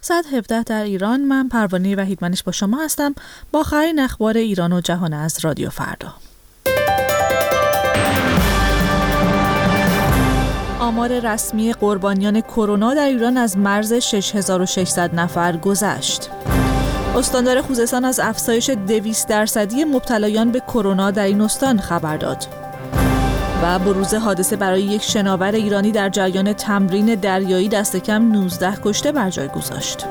117 در ایران. من پروانه وحیدمنش با شما هستم با آخرین اخبار ایران و جهان از رادیو فردا. آمار رسمی قربانیان کرونا در ایران از مرز 6600 نفر گذشت. استاندار خوزستان از افزایش 200% مبتلایان به کرونا در این استان خبر داد. و بروز حادثه برای یک شناور ایرانی در جریان تمرین دریایی دست کم 19 کشته بر جای گذاشت.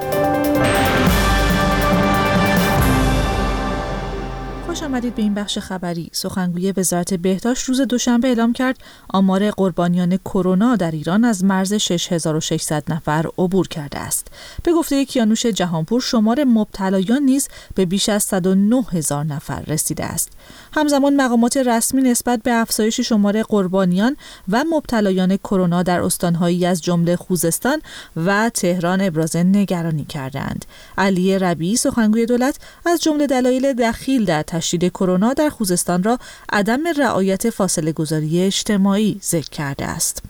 خوش آمدید به این بخش خبری. سخنگوی وزارت بهداشت روز دوشنبه اعلام کرد آمار قربانیان کرونا در ایران از مرز 6600 نفر عبور کرده است. به گفته کیانوش جهانپور شمار مبتلایان نیز به بیش از 109,000 نفر رسیده است. همزمان مقامات رسمی نسبت به افزایش شمار قربانیان و مبتلایان کرونا در استان‌هایی از جمله خوزستان و تهران ابراز نگرانی کردند. علی ربیعی سخنگوی دولت از جمله دلایل دخیل در تشدید کرونا در خوزستان را عدم رعایت فاصله گذاری اجتماعی ذکر کرده است.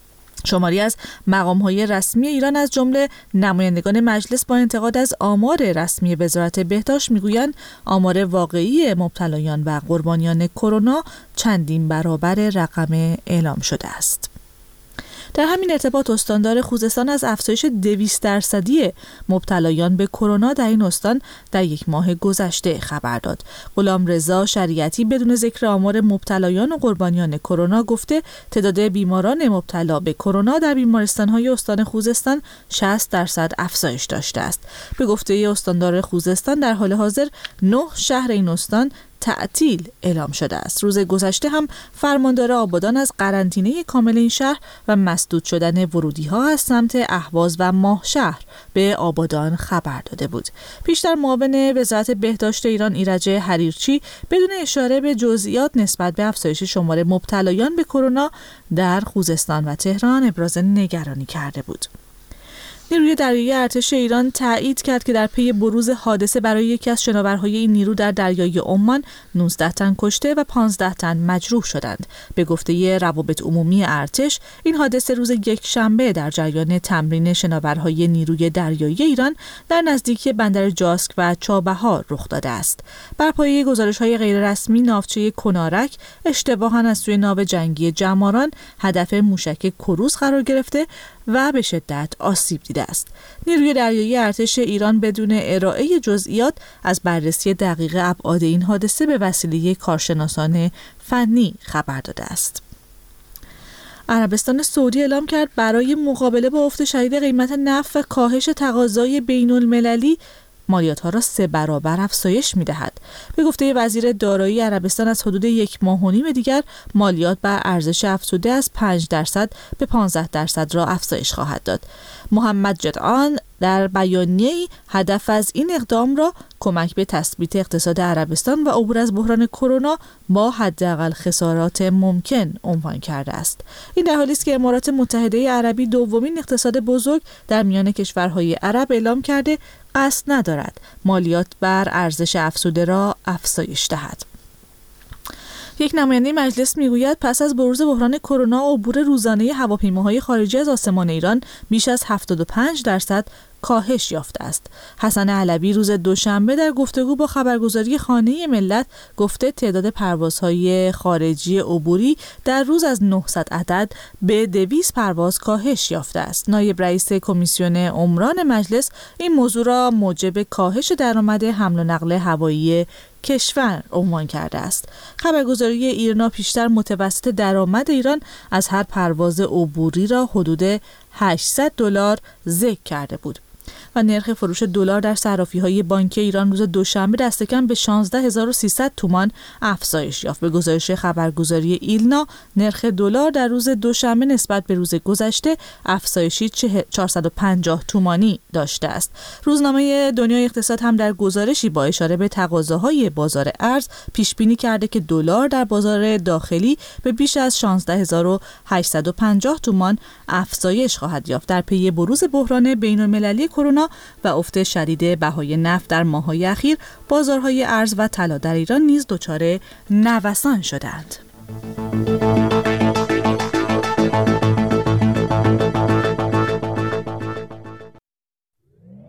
شماری از مقام‌های رسمی ایران از جمله نمایندگان مجلس با انتقاد از آمار رسمی وزارت بهداشت میگویند آمار واقعی مبتلایان و قربانیان کرونا چندین برابر رقم اعلام شده است. در همین ارتباط استاندار خوزستان از افزایش 200% مبتلایان به کرونا در این استان در یک ماه گذشته خبر داد. غلامرضا شریعتی بدون ذکر آمار مبتلایان و قربانیان کرونا گفته تعداد بیماران مبتلا به کرونا در بیمارستان‌های استان خوزستان 60% افزایش داشته است. به گفته استاندار خوزستان در حال حاضر 9 شهر این استان تعطیل اعلام شده است. روز گذشته هم فرماندار آبادان از قرنطینه کامل این شهر و مسدود شدن ورودی‌ها از سمت اهواز و ماهشهر به آبادان خبر داده بود. پیشتر معاون وزارت بهداشت ایران ایرج حریرچی بدون اشاره به جزئیات نسبت به افزایش شمار مبتلایان به کرونا در خوزستان و تهران ابراز نگرانی کرده بود. نیروی دریایی ارتش ایران تایید کرد که در پی بروز حادثه برای یکی از شناورهای این نیرو در دریای عمان 19 تن کشته و 15 تن مجروح شدند. به گفته روابط عمومی ارتش این حادثه روز یکشنبه در جریان تمرین شناورهای نیروی دریایی ایران در نزدیکی بندر جاسک و چابهار رخ داده است. بر پایه گزارش‌های غیررسمی ناوچه کنارک اشتباهاً از سوی ناو جنگی جماران هدف موشک کروز قرار گرفته و به شدت آسیب دیده است. نیروی دریایی ارتش ایران بدون ارائه جزئیات از بررسی دقیق ابعاد این حادثه به وسیله کارشناسان فنی خبر داده است. عربستان سعودی اعلام کرد برای مقابله با افت شدید قیمت نفت و کاهش تقاضای بین‌المللی مالیات‌ها را 3 برابر افزایش می‌دهد. به گفته وزیر دارایی عربستان از حدود 1.5 ماه دیگر مالیات بر ارزش افزوده از 5% به 15% را افزایش خواهد داد. محمد جدعان در بیانیه‌ای هدف از این اقدام را کمک به تثبیت اقتصاد عربستان و عبور از بحران کرونا با حداقل خسارات ممکن عنوان کرده است. این در حالی است که امارات متحده عربی دومین اقتصاد بزرگ در میان کشورهای عرب اعلام کرده قصد ندارد مالیات بر ارزش افزوده را افزایش دهد. یک نماینده مجلس میگوید پس از بروز بحران کرونا عبور روزانه هواپیماهای خارجی از آسمان ایران بیش از 75% کاهش یافته است. حسن علوی روز دوشنبه در گفتگو با خبرگزاری خانه ملت گفته تعداد پروازهای خارجی عبوری در روز از 900 عدد به 200 پرواز کاهش یافته است. نایب رئیس کمیسیون عمران مجلس این موضوع را موجب کاهش درآمد حمل و نقل هوایی کشور عنوان کرده است. خبرگزاری ایرنا پیشتر متوسط درآمد ایران از هر پرواز عبوری را حدود $800 ذکر کرده بود و نرخ فروش دلار در صرافی‌های بانکی ایران روز دوشنبه دست کم به 16300 تومان افزایش یافت. به گزارش خبرگزاری ایلنا نرخ دلار در روز دوشنبه نسبت به روز گذشته افزایشی 450 تومانی داشته است. روزنامه دنیای اقتصاد هم در گزارشی با اشاره به تقاضاهای بازار ارز پیش بینی کرده که دلار در بازار داخلی به بیش از 16850 تومان افزایش خواهد یافت در پی بروز بحران بین‌المللی کرونا و افت شدید بهای نفت در ماه‌های اخیر. بازارهای ارز و طلا در ایران نیز دچار نوسان شدند.